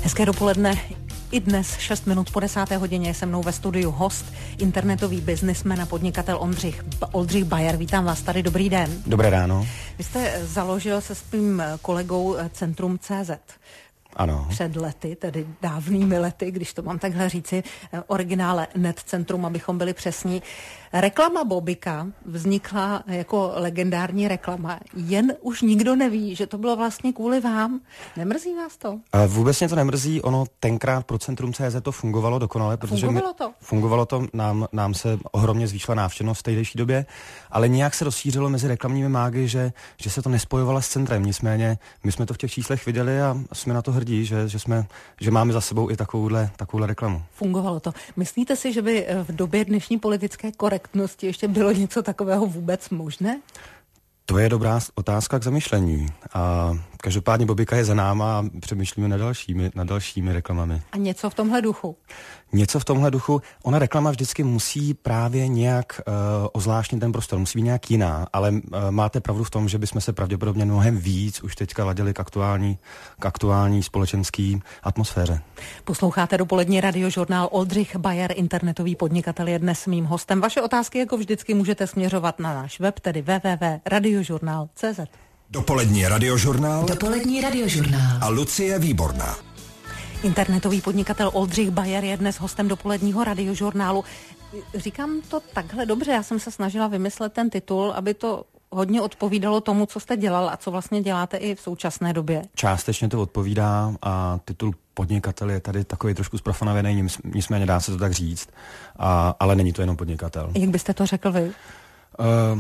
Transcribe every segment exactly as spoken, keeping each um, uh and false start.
Hezké dopoledne. I dnes šest minut po desáté hodině je se mnou ve studiu host, internetový biznismen a podnikatel Oldřich, Oldřich Bayer. Vítám vás tady, dobrý den. Dobré ráno. Vy jste založil se svým kolegou Centrum tečka cé zet. Ano. Před lety, tedy dávnými lety, když to mám takhle říci, originále Net Centrum, abychom byli přesní. Reklama Bobika vznikla jako legendární reklama. Jen už nikdo neví, že to bylo vlastně kvůli vám. Nemrzí vás to? A vůbec mě to nemrzí. Ono tenkrát pro Centrum tečka cé zet to fungovalo dokonale. Protože fungovalo to? Fungovalo to. Nám, nám se ohromně zvýšila návštěvnost v tehdejší době, ale nějak se rozšířilo mezi reklamními mágy, že, že se to nespojovalo s centrem. Nicméně my jsme to v těch číslech viděli a jsme na to hrdí, že, že, jsme, že máme za sebou i takovouhle, takovouhle reklamu. Fungovalo to. Myslíte si, že by v době dnešní politické korektnosti ještě bylo něco takového vůbec možné? To je dobrá otázka k zamyšlení. A každopádně Bobika je za náma a přemýšlíme nad dalšími, nad dalšími reklamami. A něco v tomhle duchu? Něco v tomhle duchu. Ona reklama vždycky musí právě nějak uh, ozvláštnit ten prostor, musí být nějak jiná, ale uh, máte pravdu v tom, že bychom se pravděpodobně mnohem víc už teďka ladili k aktuální, k aktuální společenské atmosféře. Posloucháte dopolední radiožurnál. Oldřich Bayer, internetový podnikatel, je dnes mým hostem. Vaše otázky jako vždycky můžete směřovat na náš web, tedy w w w tečka radiožurnál tečka cé zet. Dopolední radiožurnál. Dopolední radiožurnál. A Lucie Výborná. Internetový podnikatel Oldřich Bayer je dnes hostem dopoledního radiožurnálu. Říkám to takhle dobře, já jsem se snažila vymyslet ten titul, aby to hodně odpovídalo tomu, co jste dělal a co vlastně děláte i v současné době. Částečně to odpovídá a titul podnikatel je tady takový trošku zprofanavěný, nicméně dá se to tak říct, a, ale není to jenom podnikatel. Jak byste to řekl vy? Uh,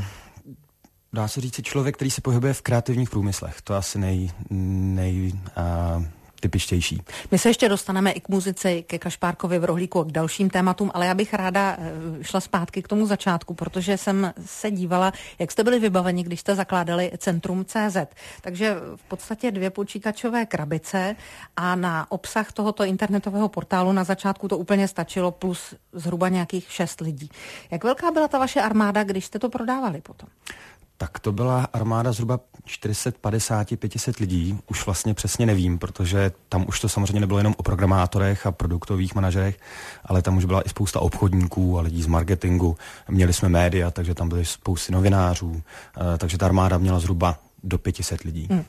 dá se říct člověk, který se pohybuje v kreativních průmyslech. To asi nej... nej uh, typičtější. My se ještě dostaneme i k muzice, ke Kašpárkovi v rohlíku a k dalším tématům, ale já bych ráda šla zpátky k tomu začátku, protože jsem se dívala, jak jste byli vybaveni, když jste zakládali Centrum tečka cé zet. Takže v podstatě dvě počítačové krabice a na obsah tohoto internetového portálu na začátku to úplně stačilo, plus zhruba nějakých šest lidí. Jak velká byla ta vaše armáda, když jste to prodávali potom? Tak to byla armáda zhruba čtyři sta padesát až pět set lidí, už vlastně přesně nevím, protože tam už to samozřejmě nebylo jenom o programátorech a produktových manažerech, ale tam už byla i spousta obchodníků a lidí z marketingu. Měli jsme média, takže tam byly spousty novinářů, takže ta armáda měla zhruba do pět set lidí. Hmm.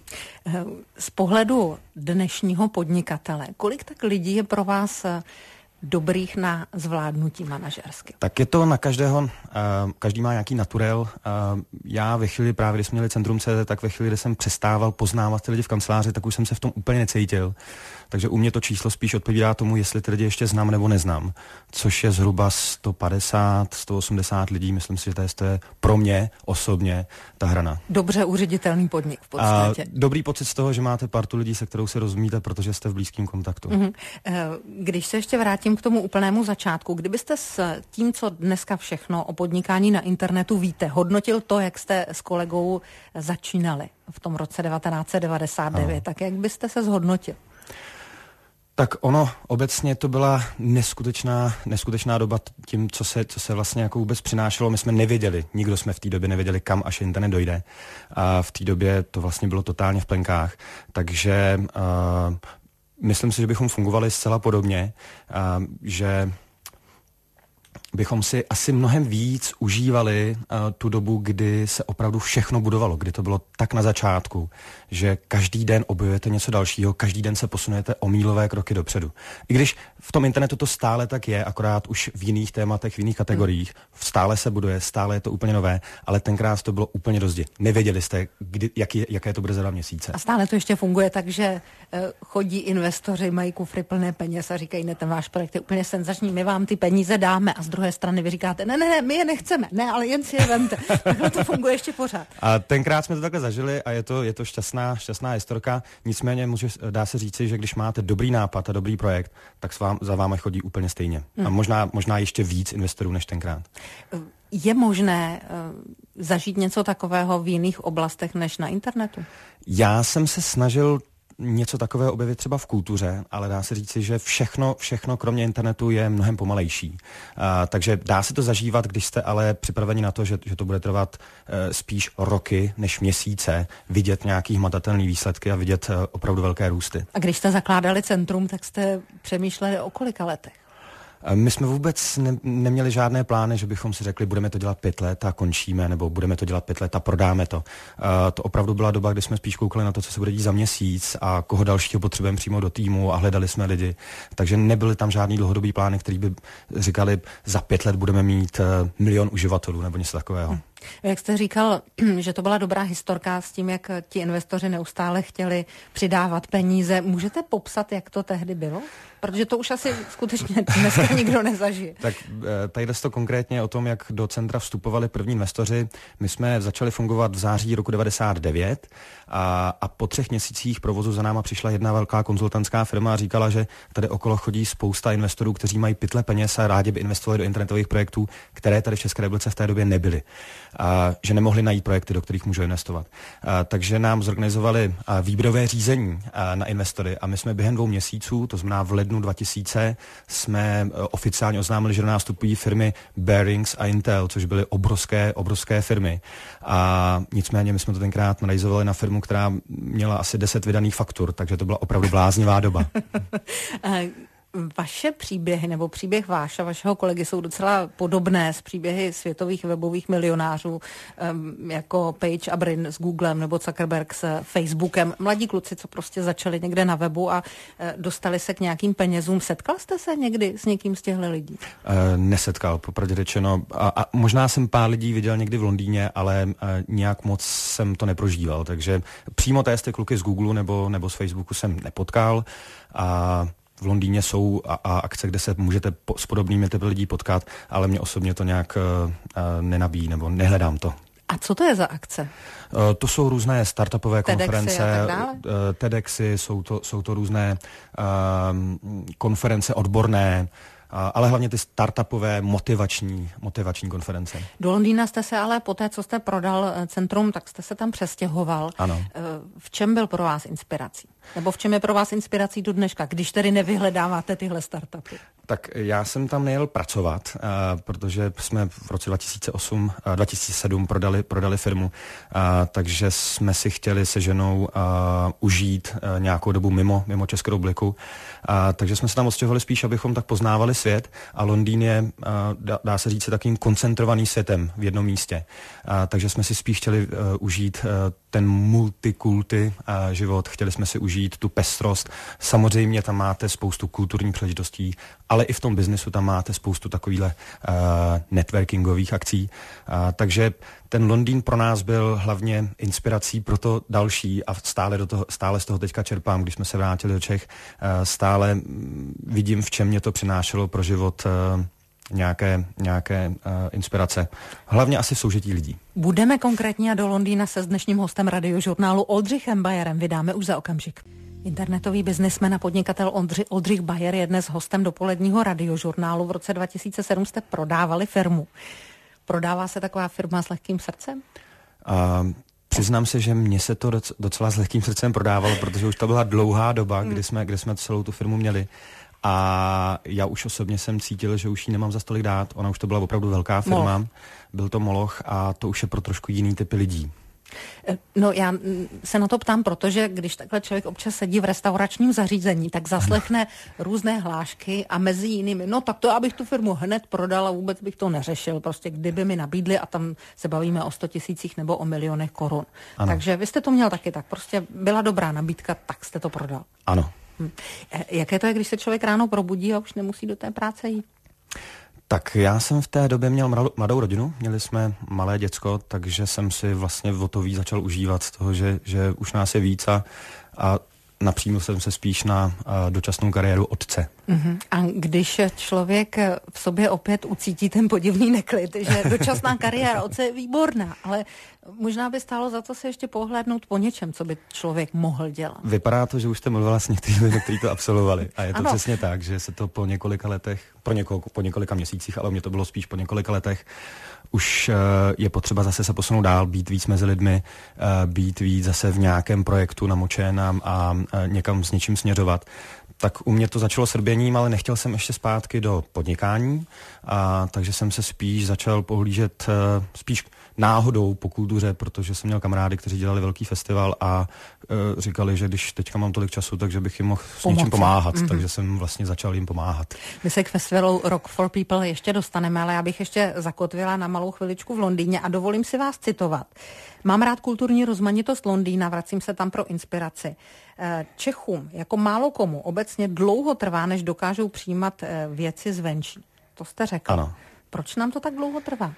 Z pohledu dnešního podnikatele, kolik tak lidí je pro vás dobrých na zvládnutí manažersky? Tak je to na každého, uh, každý má nějaký naturel. Uh, já ve chvíli, právě když jsme měli Centrum tečka cé zet, tak ve chvíli, kdy jsem přestával poznávat ty lidi v kanceláři, tak už jsem se v tom úplně necítil. Takže u mě to číslo spíš odpovídá tomu, jestli ty lidi ještě znám nebo neznám. Což je zhruba sto padesát, sto osmdesát lidí, myslím si, že to je, to je pro mě osobně ta hrana. Dobře uředitelný podnik v podstatě. A dobrý pocit z toho, že máte partu lidí, se kterou se rozumíte, protože jste v blízkém kontaktu. Mm-hmm. Když se ještě vrátím k tomu úplnému začátku, kdybyste s tím, co dneska všechno o podnikání na internetu víte, hodnotil to, jak jste s kolegou začínali v tom roce devatenáct set devadesát devět, ano. Tak jak byste se zhodnotil? Tak ono, obecně to byla neskutečná, neskutečná doba tím, co se, co se vlastně jako vůbec přinášelo. My jsme nevěděli, nikdo jsme v té době nevěděli, kam až internet dojde. A v té době to vlastně bylo totálně v plenkách. Takže uh, myslím si, že bychom fungovali zcela podobně, uh, že bychom si asi mnohem víc užívali uh, tu dobu, kdy se opravdu všechno budovalo, kdy to bylo tak na začátku, že každý den objevujete něco dalšího, každý den se posunujete o mílové kroky dopředu. I když v tom internetu to stále tak je, akorát už v jiných tématech, v jiných kategoriích, stále se buduje, stále je to úplně nové, ale tenkrát to bylo úplně rozdě. Nevěděli jste, kdy, jaký, jaké to bude za dva měsíce. A stále to ještě funguje, takže uh, chodí investoři, mají kufry plné peněz a říkají, ne, ten váš projekt je úplně senzační, my vám ty peníze dáme, a z druhé strany vy říkáte, ne, ne, ne, my je nechceme, ne, ale jen si je vemte. Takhle to funguje ještě pořád. A tenkrát jsme to takhle zažili a je to, je to šťastná, šťastná historka. Nicméně může, dá se říci, že když máte dobrý nápad a dobrý projekt, tak s vám, za vámi chodí úplně stejně. Hmm. A možná, možná ještě víc investorů než tenkrát. Je možné uh, zažít něco takového v jiných oblastech než na internetu? Já jsem se snažil něco takového objevit třeba v kultuře, ale dá se říci, že všechno, všechno kromě internetu je mnohem pomalejší. A, takže dá se to zažívat, když jste ale připraveni na to, že, že to bude trvat e, spíš roky než měsíce, vidět nějaký hmatatelný výsledky a vidět e, opravdu velké růsty. A když jste zakládali centrum, tak jste přemýšleli o kolika letech? My jsme vůbec ne, neměli žádné plány, že bychom si řekli, budeme to dělat pět let a končíme, nebo budeme to dělat pět let a prodáme to. Uh, to opravdu byla doba, kdy jsme spíš koukali na to, co se bude dít za měsíc a koho dalšího potřebujeme přímo do týmu a hledali jsme lidi. Takže nebyly tam žádný dlouhodobý plány, který by říkali, za pět let budeme mít uh, milion uživatelů nebo něco takového. Hmm. Jak jste říkal, že to byla dobrá historka s tím, jak ti investoři neustále chtěli přidávat peníze. Můžete popsat, jak to tehdy bylo? Protože to už asi skutečně dneska nikdo nezažije. Tak tady to konkrétně o tom, jak do centra vstupovali první investoři. My jsme začali fungovat v září roku devadesát devět a, a po třech měsících provozu za náma přišla jedna velká konzultantská firma a říkala, že tady okolo chodí spousta investorů, kteří mají pytle peněz a rádi by investovali do internetových projektů, které tady v České republice v té době nebyly. A, že nemohli najít projekty, do kterých můžou investovat. A, takže nám zorganizovali a, výběrové řízení a, na investory a my jsme během dvou měsíců, to znamená v lednu dva tisíce, jsme a, oficiálně oznámili, že do nás vstupují firmy Barings a Intel, což byly obrovské, obrovské firmy. A nicméně my jsme to tenkrát narealizovali na firmu, která měla asi deset vydaných faktur, takže to byla opravdu bláznivá doba. Vaše příběhy, nebo příběh váš a vašeho kolegy jsou docela podobné s příběhy světových webových milionářů, um, jako Page a Brin s Googlem nebo Zuckerberg s Facebookem. Mladí kluci, co prostě začali někde na webu a uh, dostali se k nějakým penězům. Setkal jste se někdy s někým z těchto lidí? Uh, nesetkal, popravdě řečeno. A, a možná jsem pár lidí viděl někdy v Londýně, ale uh, nějak moc jsem to neprožíval. Takže přímo té ty kluky z Google nebo, nebo z Facebooku jsem nepotkal. A v Londýně jsou a, a akce, kde se můžete po, s podobnými typy lidí potkat, ale mě osobně to nějak uh, nenabíjí nebo nehledám to. A co to je za akce? Uh, to jsou různé startupové TEDxy konference, uh, TEDxy, jsou to, jsou to různé uh, konference odborné, ale hlavně ty startupové motivační, motivační konference. Do Londýna jste se ale poté, co jste prodal centrum, tak jste se tam přestěhoval. Ano. V čem byl pro vás inspirací? Nebo v čem je pro vás inspirací do dneška, když tedy nevyhledáváte tyhle startupy? Tak já jsem tam nejel pracovat, uh, protože jsme v roce dva tisíce osm, uh, dva tisíce sedm prodali, prodali firmu, uh, takže jsme si chtěli se ženou uh, užít uh, nějakou dobu mimo, mimo Českou republiku. Uh, takže jsme se tam odstěhovali spíš, abychom tak poznávali svět a Londýn je, uh, dá, dá se říct, takovým koncentrovaným světem v jednom místě. Uh, takže jsme si spíš chtěli uh, užít uh, ten multikulty uh, život, chtěli jsme si užít tu pestrost. Samozřejmě tam máte spoustu kulturních příležitostí, ale i v tom biznesu tam máte spoustu takovýhle uh, networkingových akcí. Uh, takže ten Londýn pro nás byl hlavně inspirací pro to další a stále, do toho, stále z toho teďka čerpám, když jsme se vrátili do Čech. Uh, stále vidím, v čem mě to přinášelo pro život uh, nějaké, nějaké uh, inspirace. Hlavně asi v soužití lidí. Budeme konkrétně do Londýna se s dnešním hostem radiožurnálu Oldřichem Bajerem. Vydáme už za okamžik. Internetový biznismen a podnikatel Oldři, Oldřich Bajer je dnes hostem dopoledního radiožurnálu. V roce dva tisíce sedm jste prodávali firmu. Prodává se taková firma s lehkým srdcem? Uh, přiznám se, že mně se to docela s lehkým srdcem prodávalo, protože už to byla dlouhá doba, kdy jsme, kdy jsme celou tu firmu měli. A já už osobně jsem cítil, že už jí nemám za stolik dát. Ona už to byla opravdu velká firma. Moloch. Byl to Moloch a to už je pro trošku jiný typy lidí. No já se na to ptám, protože když takhle člověk občas sedí v restauračním zařízení, tak zaslechne ano. různé hlášky a mezi jinými, no tak to abych tu firmu hned prodal a vůbec bych to neřešil, prostě kdyby mi nabídli a tam se bavíme o sto tisících nebo o milionech korun. Ano. Takže vy jste to měl taky tak, prostě byla dobrá nabídka, tak jste to prodal. Ano. Hm. Jaké to je, když se člověk ráno probudí a už nemusí do té práce jít? Tak já jsem v té době měl mladou rodinu, měli jsme malé děcko, takže jsem si vlastně o to víc začal užívat z toho, že, že už nás je víc a, a napřímil jsem se spíš na a, dočasnou kariéru otce. Uh-huh. A když člověk v sobě opět ucítí ten podivný neklid, že dočasná kariéra otce je výborná, ale možná by stálo za to se ještě pohlédnout po něčem, co by člověk mohl dělat. Vypadá to, že už jste mluvila s některými, kteří to absolvovali. A je to ano. přesně tak, že se to po několika letech, pro někoho, po několika měsících, ale u mě to bylo spíš po několika letech, už uh, je potřeba zase se posunout dál, být víc mezi lidmi, uh, být víc zase v nějakém projektu namočen a, a uh, někam s něčím směřovat. Tak u mě to začalo srběním, ale nechtěl jsem ještě zpátky do podnikání, a takže jsem se spíš začal pohlížet uh, spíš náhodou po kultuře, protože jsem měl kamarády, kteří dělali velký festival a uh, říkali, že když teďka mám tolik času, takže bych jim mohl s Pomoci. něčím pomáhat, mm-hmm. takže jsem vlastně začal jim pomáhat. My se k festivalu Rock for People ještě dostaneme, ale já bych ještě zakotvila na malou chviličku v Londýně a dovolím si vás citovat. Mám rád kulturní rozmanitost Londýna, vracím se tam pro inspiraci. Čechům, jako málo komu, obecně dlouho trvá, než dokážou přijímat věci zvenčí. To jste řekl. Ano. Proč nám to tak dlouho trvá?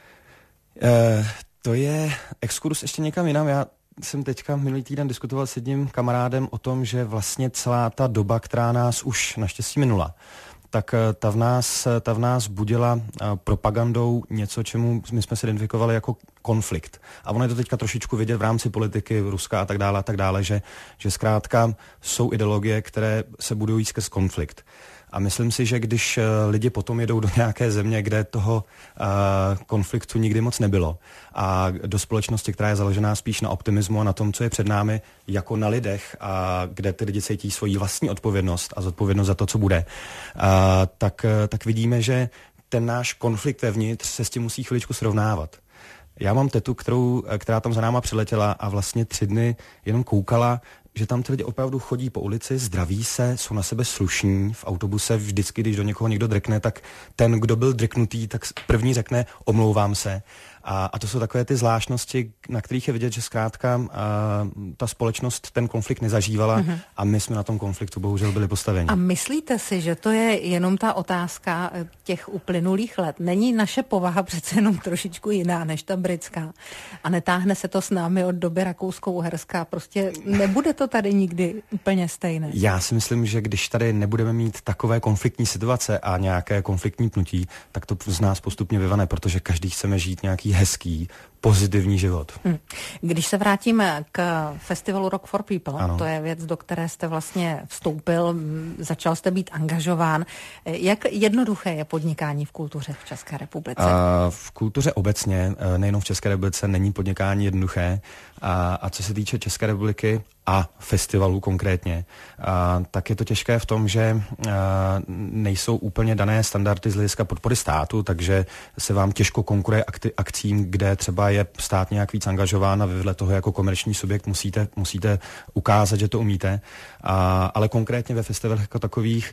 Uh, to je exkurs ještě někam jinam. Já jsem teďka minulý týden diskutoval s jedním kamarádem o tom, že vlastně celá ta doba, která nás už naštěstí minula, tak ta v nás, ta v nás budila propagandou něco, čemu my jsme se identifikovali jako konflikt. A ono je to teďka trošičku vidět v rámci politiky, Ruska a tak dále, a tak dále, že, že zkrátka jsou ideologie, které se budují skrz konflikt. A myslím si, že když lidi potom jedou do nějaké země, kde toho uh, konfliktu nikdy moc nebylo a do společnosti, která je založená spíš na optimismu a na tom, co je před námi, jako na lidech, a kde ty lidi cítí svoji vlastní odpovědnost a zodpovědnost za to, co bude, uh, tak, tak vidíme, že ten náš konflikt vevnitř se s tím musí chviličku srovnávat. Já mám tetu, kterou, která tam za náma přiletěla a vlastně tři dny jenom koukala, že tam ty lidi opravdu chodí po ulici, zdraví se, jsou na sebe slušní, v autobuse vždycky, když do někoho někdo drkne, tak ten, kdo byl drknutý, tak první řekne omlouvám se. A, a to jsou takové ty zvláštnosti, na kterých je vidět, že zkrátka a, ta společnost ten konflikt nezažívala mm-hmm. a my jsme na tom konfliktu bohužel byli postaveni. A myslíte si, že to je jenom ta otázka těch uplynulých let? Není naše povaha přece jenom trošičku jiná než ta britská? A netáhne se to s námi od doby Rakousko-Uherská? Prostě nebude to tady nikdy úplně stejné? Já si myslím, že když tady nebudeme mít takové konfliktní situace a nějaké konfliktní pnutí, tak to z nás postupně vyvane, protože každý chceme žít nějaký hezký, pozitivní život. Hmm. Když se vrátíme k festivalu Rock for People, ano. To je věc, do které jste vlastně vstoupil, začal jste být angažován. Jak jednoduché je podnikání v kultuře v České republice? A v kultuře obecně, nejenom v České republice, není podnikání jednoduché. A, a co se týče České republiky a festivalu konkrétně, a, tak je to těžké v tom, že a, nejsou úplně dané standardy z hlediska podpory státu, takže se vám těžko konkuruje akti, akcím, kde třeba je stát nějak víc angažován a vy vedle toho jako komerční subjekt musíte, musíte ukázat, že to umíte. A, ale konkrétně ve festivalech jako takových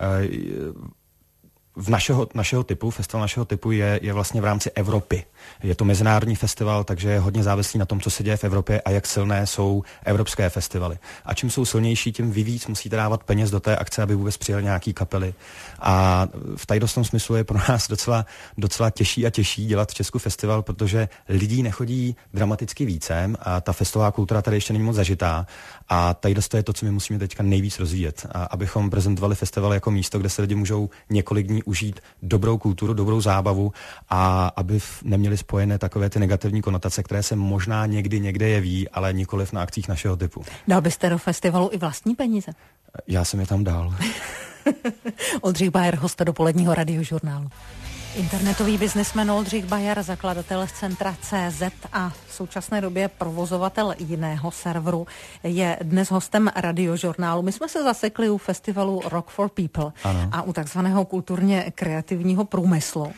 a, v našeho, našeho typu, festival našeho typu je, je vlastně v rámci Evropy. Je to mezinárodní festival, takže je hodně závislý na tom, co se děje v Evropě a jak silné jsou evropské festivaly. A čím jsou silnější, tím vy víc musíte dávat peněz do té akce, aby vůbec přijel nějaký kapely. A v tady dostom smyslu je pro nás docela, docela těžší a těžší dělat v Česku festival, protože lidí nechodí dramaticky více a ta festivalová kultura tady ještě není moc zažitá. A tady to je to, co my musíme teďka nejvíc rozvíjet, a abychom prezentovali festival jako místo, kde se lidi můžou několik dní užít dobrou kulturu, dobrou zábavu a aby neměli spojené takové ty negativní konotace, které se možná někdy někde jeví, ale nikoliv na akcích našeho typu. Dal byste do festivalu i vlastní peníze? Já jsem je tam dal. Oldřich Bauer, host dopoledního radiožurnálu. Internetový biznesmen Oldřich Bauer, zakladatel Centra tečka cé zet a v současné době provozovatel jiného serveru, je dnes hostem radiožurnálu. My jsme se zasekli u festivalu Rock for People ano. a u takzvaného kulturně kreativního průmyslu.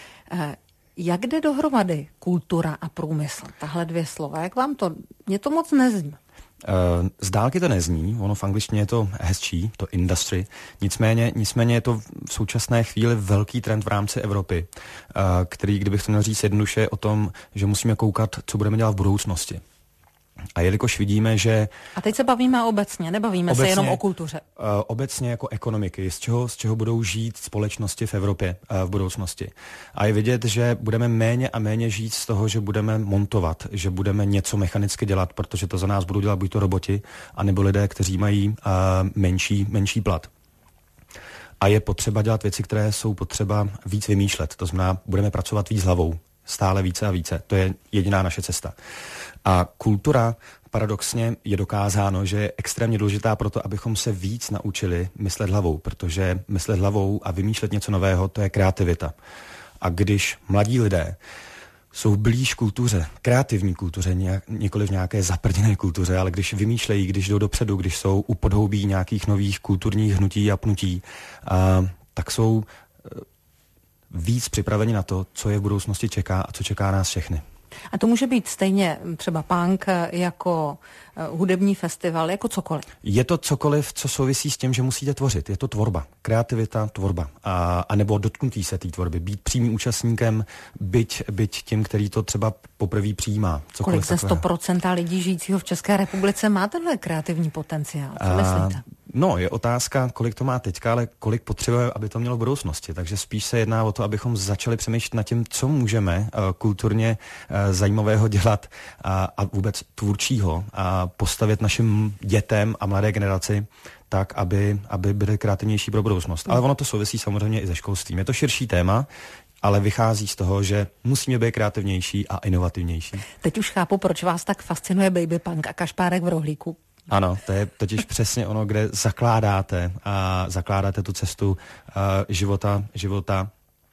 Jak jde dohromady kultura a průmysl? Tahle dvě slova, jak vám to, mě to moc nezní. Z dálky to nezní, ono v angličtině je to hezčí, to industry, nicméně, nicméně je to v současné chvíli velký trend v rámci Evropy, který, kdybych to měl říct jednoduše, je o tom, že musíme koukat, co budeme dělat v budoucnosti. A jelikož vidíme, že... A teď se bavíme obecně, nebavíme obecně, se jenom o kultuře. Uh, obecně jako ekonomiky, z čeho, z čeho budou žít společnosti v Evropě uh, v budoucnosti. A je vidět, že budeme méně a méně žít z toho, že budeme montovat, že budeme něco mechanicky dělat, protože to za nás budou dělat buď to roboti, anebo lidé, kteří mají uh, menší, menší plat. a je potřeba dělat věci, které jsou potřeba víc vymýšlet. To znamená, budeme pracovat víc hlavou, stále více a více. To je jediná naše cesta. A kultura paradoxně je dokázáno, že je extrémně důležitá pro to, abychom se víc naučili myslet hlavou, protože myslet hlavou a vymýšlet něco nového, to je kreativita. A když mladí lidé jsou blíž kultuře, kreativní kultuře, nějak, nikoli v nějaké zaprděné kultuře, ale když vymýšlejí, když jdou dopředu, když jsou u podhoubí nějakých nových kulturních hnutí a pnutí, a, tak jsou víc připraveni na to, co je v budoucnosti čeká a co čeká nás všechny. A to může být stejně třeba punk jako hudební festival, jako cokoliv. Je to cokoliv, co souvisí s tím, že musíte tvořit. Je to tvorba, kreativita, tvorba. A, a nebo dotknutí se té tvorby. Být přímým účastníkem, byť, byť tím, který to třeba poprvé přijímá. Cokoliv Kolik ze sto procent lidí žijícího v České republice má tenhle kreativní potenciál? Co myslíte? No, je otázka, kolik to má teďka, ale kolik potřebuje, aby to mělo v budoucnosti. Takže spíš se jedná o to, abychom začali přemýšlet nad tím, co můžeme uh, kulturně uh, zajímavého dělat a, a vůbec tvůrčího a postavit našim dětem a mladé generaci tak, aby, aby byly kreativnější pro budoucnost. Ale ono to souvisí samozřejmě i se školstvím. Je to širší téma, ale vychází z toho, že musíme být kreativnější a inovativnější. Teď už chápu, proč vás tak fascinuje baby punk a Kašpárek v rohlíku. Ano, to je totiž přesně ono, kde zakládáte a zakládáte tu cestu uh, života, života.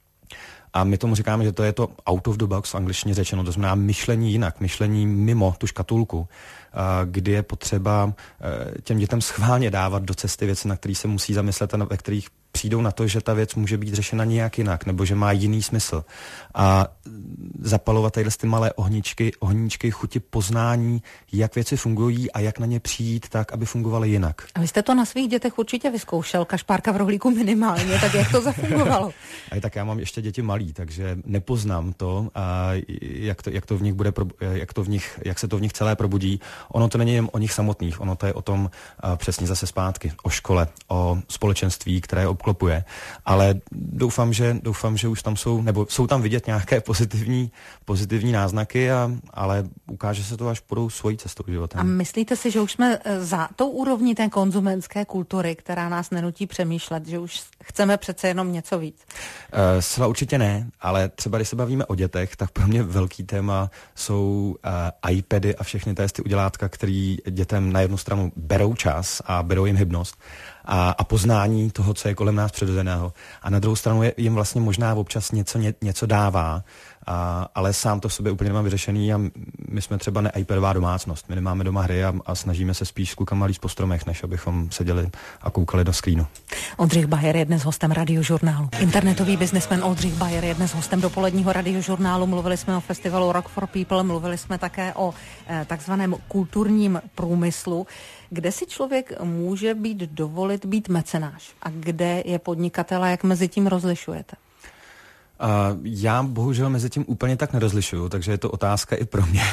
A my tomu říkáme, že to je to out of the box v angličtině řečeno, to znamená myšlení jinak, myšlení mimo tu škatulku, uh, kdy je potřeba uh, těm dětem schválně dávat do cesty věci, na které se musí zamyslet a ve kterých přijdou na to, že ta věc může být řešena nějak jinak, nebo že má jiný smysl. A zapalovat tadyhle ty malé ohničky, ohníčky chuti poznání, jak věci fungují a jak na ně přijít tak, aby fungovaly jinak. A vy jste to na svých dětech určitě vyzkoušel, Kašpárka v rohlíku minimálně, tak jak to zafungovalo? A tak já mám ještě děti malý, takže nepoznám to, a jak to, jak to v nich bude, jak to v nich, jak se to v nich celé probudí. Ono to není jen o nich samotných, ono to je o tom přesně zase zpátky, o škole, o společenství, které obklopuje, ale doufám, že doufám, že už tam jsou, nebo jsou tam vidět nějaké pozitivní, pozitivní náznaky, a, ale ukáže se to, až půjdou svojí cestou životem. A myslíte si, že už jsme za tou úrovní té konzumentské kultury, která nás nenutí přemýšlet, že už chceme přece jenom něco víc? Uh, Zcela určitě ne, ale třeba když se bavíme o dětech, tak pro mě velký téma jsou uh, iPady a všechny ty udělátka, který dětem na jednu stranu berou čas a berou jim hybnost a, a poznání toho, co je kolem nás přirozeného. A na druhou stranu je, jim vlastně možná občas něco, ně, něco dává, a, ale sám to v sobě úplně nemám vyřešený a my jsme třeba ne iPadová domácnost. My nemáme doma hry a, a snažíme se spíš s klukama líst po stromech, než abychom seděli a koukali do screenu. Oldřich Bajer je dnes hostem Radiožurnálu. Internetový biznesmen Oldřich Bajer je dnes hostem dopoledního Radiožurnálu. Mluvili jsme o festivalu Rock for People, mluvili jsme také o eh, takzvaném kulturním průmyslu. Kde si člověk může být dovolit být mecenáš a kde je podnikatel a jak mezi tím rozlišujete? Uh, já bohužel mezi tím úplně tak nerozlišuju, takže je to otázka i pro mě.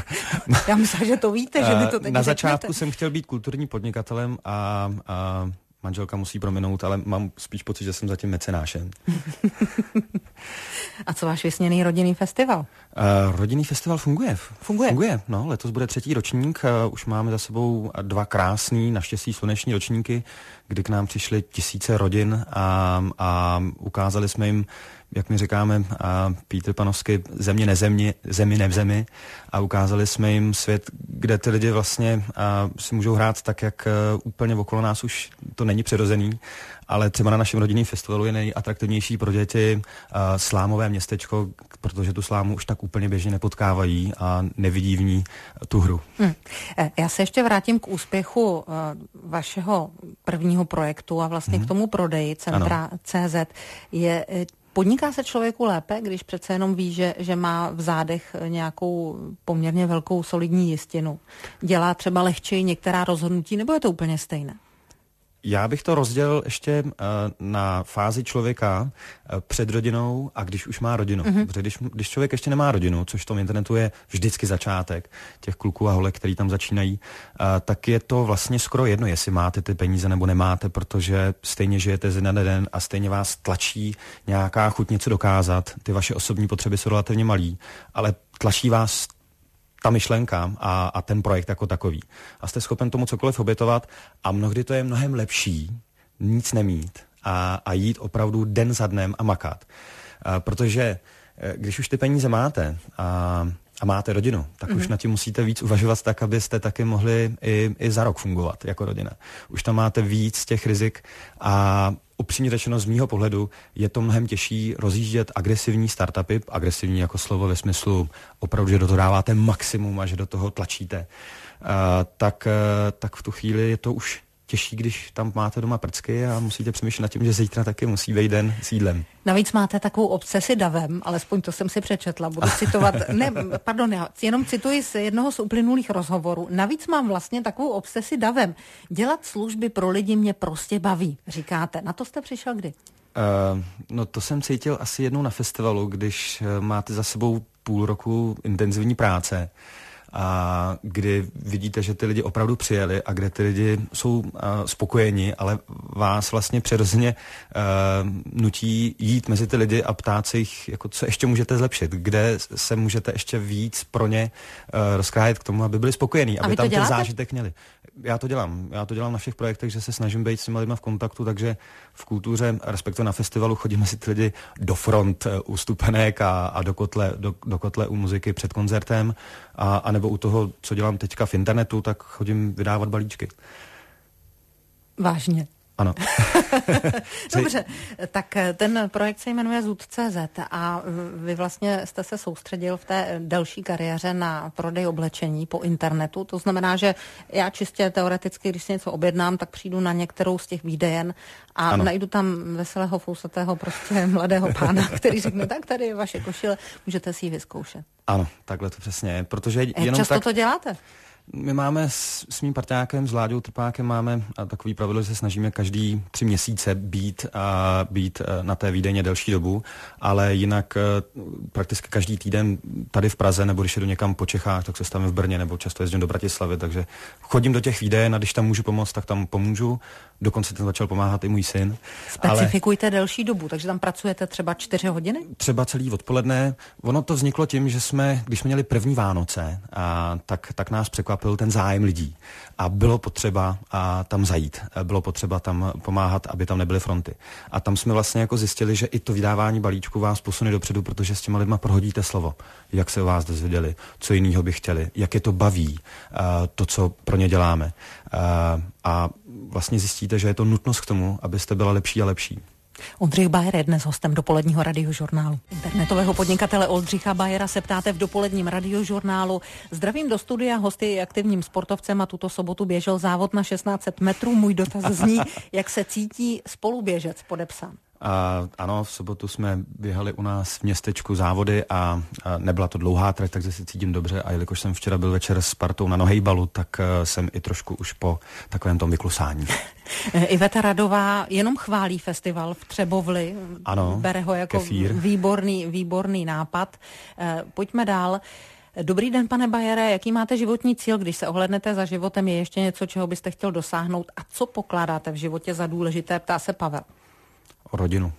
Já myslím, že to víte, že mi to teď Na řeknete. začátku jsem chtěl být kulturním podnikatelem a, a manželka musí prominout, ale mám spíš pocit, že jsem zatím mecenášem. A co váš vysněný rodinný festival? Uh, rodinný festival funguje. Funguje? Funguje, no, letos bude třetí ročník, uh, už máme za sebou dva krásný, naštěstí sluneční ročníky, kdy k nám přišly tisíce rodin a, a ukázali jsme jim, jak my říkáme, a Peter Panovsky, země nezemně, zemi nevzemi, a ukázali jsme jim svět, kde ty lidi vlastně a, si můžou hrát tak, jak a, úplně okolo nás už to není přirozený, ale třeba na našem rodinném festivalu je nejatraktivnější pro děti a, slámové městečko, protože tu slámu už tak úplně běžně nepotkávají a nevidí v ní tu hru. Hmm. Já se ještě vrátím k úspěchu uh, vašeho prvního projektu a vlastně hmm. k tomu prodeji Centra tečka cé zet. Je Podniká se člověku lépe, když přece jenom ví, že, že má v zádech nějakou poměrně velkou solidní jistinu? Dělá třeba lehčeji některá rozhodnutí, nebo je to úplně stejné? Já bych to rozdělil ještě uh, na fázi člověka uh, před rodinou a když už má rodinu. Mm-hmm. Protože když, když člověk ještě nemá rodinu, což v tom internetu je vždycky začátek těch kluků a holek, který tam začínají, uh, tak je to vlastně skoro jedno, jestli máte ty peníze nebo nemáte, protože stejně žijete ze dne na den a stejně vás tlačí nějaká chuť něco dokázat. Ty vaše osobní potřeby jsou relativně malý, ale tlačí vás ta myšlenka a, a ten projekt jako takový. A jste schopen tomu cokoliv obětovat a mnohdy to je mnohem lepší nic nemít a, a jít opravdu den za dnem a makat. A, protože když už ty peníze máte a, a máte rodinu, tak mm-hmm. už na tím musíte víc uvažovat tak, abyste taky mohli i, i za rok fungovat jako rodina. Už tam máte víc těch rizik a upřímně řečeno z mýho pohledu je to mnohem těžší rozjíždět agresivní startupy, agresivní jako slovo ve smyslu opravdu, že do toho dáváte maximum a že do toho tlačíte, uh, tak, uh, tak v tu chvíli je to už těžší, když tam máte doma prcky a musíte přemýšlet nad tím, že zítra taky musí být den s jídlem. Navíc máte takovou obsesi davem, alespoň to jsem si přečetla, budu citovat, ne, pardon, já jenom cituji z jednoho z uplynulých rozhovorů. Navíc mám vlastně takovou obsesi davem. Dělat služby pro lidi mě prostě baví, říkáte. Na to jste přišel kdy? Uh, no to jsem cítil asi jednou na festivalu, když uh, máte za sebou půl roku intenzivní práce, a kdy vidíte, že ty lidi opravdu přijeli a kde ty lidi jsou uh, spokojeni, ale vás vlastně přirozeně uh, nutí jít mezi ty lidi a ptát se jich, jako co ještě můžete zlepšit, kde se můžete ještě víc pro ně uh, rozkrájet k tomu, aby byli spokojení, aby tam ten zážitek měli. Já to dělám. Já to dělám na všech projektech, že se snažím být s těma lidma v kontaktu, takže v kultuře, respektive na festivalu, chodím mezi ty lidi do front u stupenek a, a do, kotle, do, do kotle u muziky před koncertem a, a nebo u toho, co dělám teďka v internetu, tak chodím vydávat balíčky. Vážně? Ano. Dobře, tak ten projekt se jmenuje Zud tečka cé zet a vy vlastně jste se soustředil v té další kariéře na prodej oblečení po internetu. To znamená, že já čistě teoreticky, když si něco objednám, tak přijdu na některou z těch výdejen a ano. najdu tam veselého, fousatého, prostě mladého pána, který řekne, tak tady je vaše košile, můžete si ji vyzkoušet. Ano, takhle to přesně je, protože Jak jenom často tak... to děláte? My máme s, s mým parťákem, s Láďou Trpákem, máme a takový pravidlo, že se snažíme každý tři měsíce být, a být na té výdejně delší dobu, ale jinak prakticky každý týden tady v Praze, nebo když jedu někam po Čechách, tak se stavím v Brně, nebo často jezdím do Bratislavy, takže chodím do těch výdejen a když tam můžu pomoct, tak tam pomůžu. Dokonce tam začal pomáhat i můj syn. Specifikujte ale... delší dobu, takže tam pracujete třeba čtyři hodiny? Třeba celý odpoledne. Ono to vzniklo tím, že jsme, když jsme měli první Vánoce, a tak, tak nás překvapil ten zájem lidí. A bylo potřeba a tam zajít. Bylo potřeba tam pomáhat, aby tam nebyly fronty. A tam jsme vlastně jako zjistili, že i to vydávání balíčku vás posune dopředu, protože s těma lidma prohodíte slovo. Jak se o vás dozvěděli, co jiného by chtěli, jak je to baví, to, co pro ně děláme. A vlastně zjistíte, že je to nutnost k tomu, abyste byla lepší a lepší. Oldřich Bajer je dnes hostem dopoledního radiožurnálu. Internetového podnikatele Oldřicha Bajera se ptáte v dopoledním radiožurnálu. Zdravím do studia, hosty je aktivním sportovcem a tuto sobotu běžel závod na šestnáct set metrů. Můj dotaz zní, jak se cítí spoluběžec podepsán. A, ano, v sobotu jsme běhali u nás v městečku závody a, a nebyla to dlouhá trať, takže se cítím dobře a jelikož jsem včera byl večer s partou na nohejbalu, tak uh, jsem i trošku už po takovém tom vyklusání. Iveta Radová jenom chválí festival v Třebovli. Ano, bere ho jako kefír. výborný, výborný nápad. Uh, pojďme dál. Dobrý den, pane Bajere, jaký máte životní cíl, když se ohlednete za životem, je ještě něco, čeho byste chtěl dosáhnout a co pokládáte v životě za důležité, ptá se Pavel. O rodinu.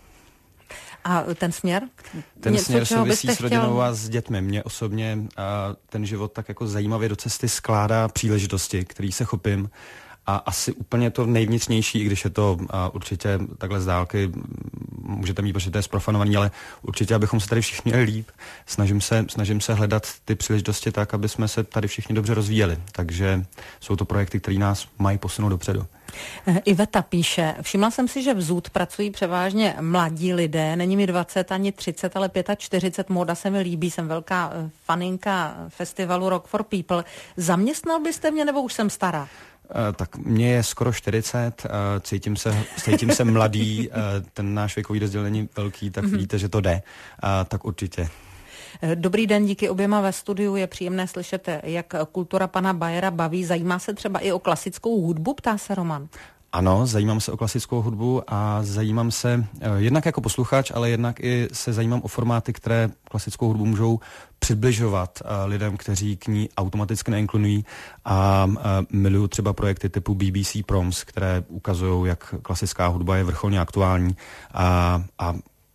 A ten směr? Ten něco, směr souvisí s rodinou chtěl... a s dětmi. Mě osobně a ten život tak jako zajímavě do cesty skládá příležitosti, který se chopím. A asi úplně to nejvnitřnější, i když je to a určitě takhle z dálky, můžete mít, protože to je zprofanovaný, ale určitě, abychom se tady všichni měli líp. Snažím se, snažím se hledat ty příležitosti tak, aby jsme se tady všichni dobře rozvíjeli. Takže jsou to projekty, které nás mají posunout dopředu. Iveta píše, všimla jsem si, že v Zud pracují převážně mladí lidé, není mi dvacet ani třicet, ale čtyřicet pět, móda se mi líbí, jsem velká faninka festivalu Rock for People. Zaměstnal byste mě, nebo už jsem stará? Uh, tak mně je skoro čtyřicet, uh, cítím se, cítím se mladý, uh, ten náš věkový rozdíl není velký, tak mm-hmm. vidíte, že to jde, uh, tak určitě. Dobrý den, díky oběma ve studiu, je příjemné slyšet, jak kultura pana Bajera baví. Zajímá se třeba i o klasickou hudbu, ptá se Roman. Ano, zajímám se o klasickou hudbu a zajímám se uh, jednak jako posluchač, ale jednak i se zajímám o formáty, které klasickou hudbu můžou přibližovat uh, lidem, kteří k ní automaticky neinklinují a uh, miluju třeba projekty typu B B C Proms, které ukazují, jak klasická hudba je vrcholně aktuální a, a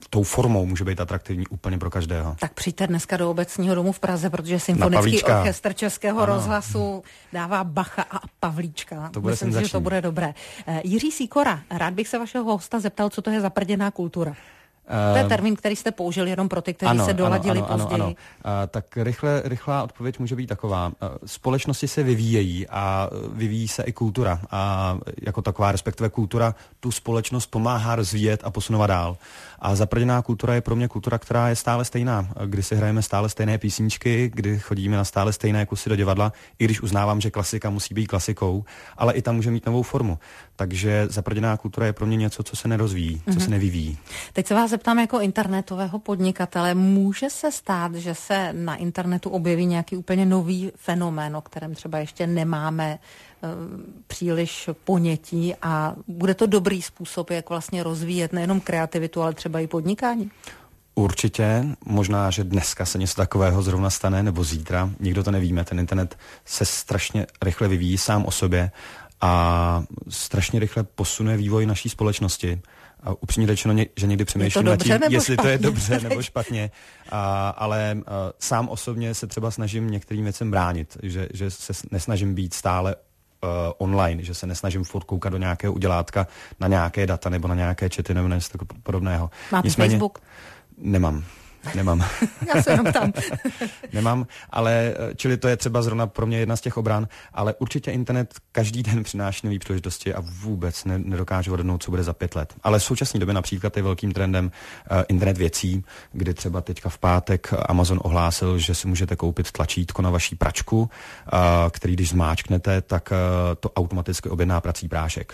tou formou může být atraktivní úplně pro každého. Tak přijďte dneska do Obecního domu v Praze, protože Symfonický orchestr Českého ano. rozhlasu dává Bacha a Pavlíčka. To bude Myslím, senzační. že to bude dobré. Jiří Sýkora, rád bych se vašeho hosta zeptal, co to je zaprděná kultura. To je termín, který jste použili jenom pro ty, kteří ano, se doladili ano, ano, později. Ano, ano. Tak rychle, rychlá odpověď může být taková. Společnosti se vyvíjejí a vyvíjí se i kultura. A jako taková, respektive kultura, tu společnost pomáhá rozvíjet a posunovat dál. A zaprděná kultura je pro mě kultura, která je stále stejná. Kdy si hrajeme stále stejné písničky, kdy chodíme na stále stejné kusy do divadla, i když uznávám, že klasika musí být klasikou, ale i tam může mít novou formu. Takže zaprděná kultura je pro mě něco, co se nerozvíjí, co mm-hmm. se nevyvíjí. Teď se vás zeptám jako internetového podnikatele, může se stát, že se na internetu objeví nějaký úplně nový fenomén, o kterém třeba ještě nemáme uh, příliš ponětí a bude to dobrý způsob, jak vlastně rozvíjet nejenom kreativitu, ale třeba i podnikání? Určitě, možná, že dneska se něco takového zrovna stane, nebo zítra, nikdo to nevíme, ten internet se strašně rychle vyvíjí sám o sobě a strašně rychle posunuje vývoj naší společnosti. A upřímně řečeno, že někdy přemýšlím nad tím, jestli špatně? to je dobře nebo špatně, a, ale a, sám osobně se třeba snažím některým věcem bránit, že, že se nesnažím být stále uh, online, že se nesnažím furt koukat do nějakého udělátka na nějaké data nebo na nějaké chaty nebo něco podobného. Máte Nicméně, Facebook? Nemám. Nemám. Já se jenom tam. Nemám, ale čili to je třeba zrovna pro mě jedna z těch obran, ale určitě internet každý den přináší nový příležitosti a vůbec ne, nedokážu odhadnout, co bude za pět let. Ale v současné době například je velkým trendem uh, internet věcí, kdy třeba teďka v pátek Amazon ohlásil, že si můžete koupit tlačítko na vaší pračku, uh, který když zmáčknete, tak uh, to automaticky objedná prací prášek.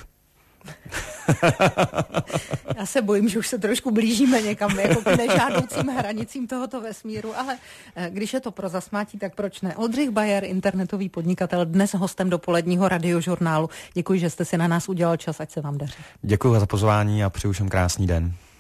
Já se bojím, že už se trošku blížíme někam jako k nežádoucím hranicím tohoto vesmíru, ale když je to pro zasmátí, tak proč ne? Oldřich Bayer, internetový podnikatel, dnes hostem dopoledního radiožurnálu. Děkuji, že jste si na nás udělal čas, ať se vám daří. Děkuji za pozvání a přeju všem krásný den.